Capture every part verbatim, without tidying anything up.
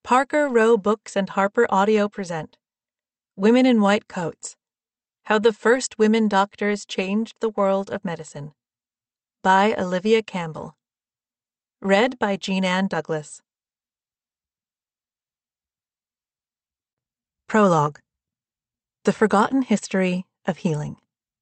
Parker Row Books and Harper Audio present Women in White Coats: How the First Women Doctors Changed the World of Medicine by Olivia Campbell. Read by Jean Ann Douglas. Prologue: The Forgotten History of Healing.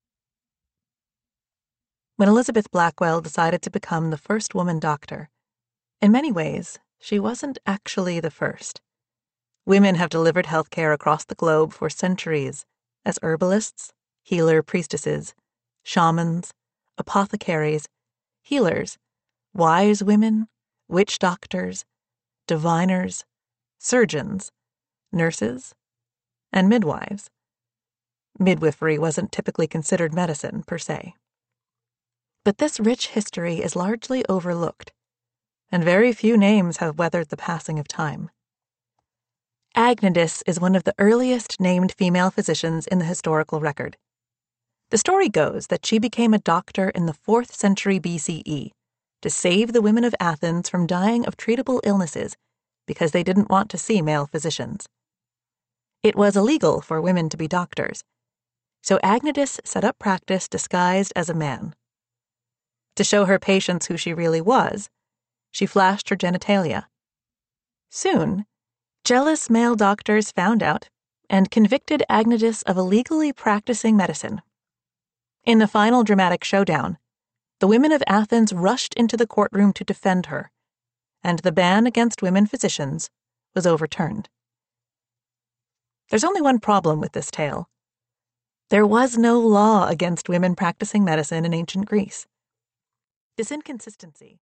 When Elizabeth Blackwell decided to become the first woman doctor, in many ways, she wasn't actually the first. Women have delivered healthcare across the globe for centuries as herbalists, healer priestesses, shamans, apothecaries, healers, wise women, witch doctors, diviners, surgeons, nurses, and midwives. Midwifery wasn't typically considered medicine per se. But this rich history is largely overlooked, and very few names have weathered the passing of time. Agnidis is one of the earliest named female physicians in the historical record. The story goes that she became a doctor in the fourth century B C E to save the women of Athens from dying of treatable illnesses because they didn't want to see male physicians. It was illegal for women to be doctors, so Agnidis set up practice disguised as a man. To show her patients who she really was, she flashed her genitalia. Soon, jealous male doctors found out and convicted Agnidis of illegally practicing medicine. In the final dramatic showdown, the women of Athens rushed into the courtroom to defend her, and the ban against women physicians was overturned. There's only one problem with this tale. There was no law against women practicing medicine in ancient Greece. This inconsistency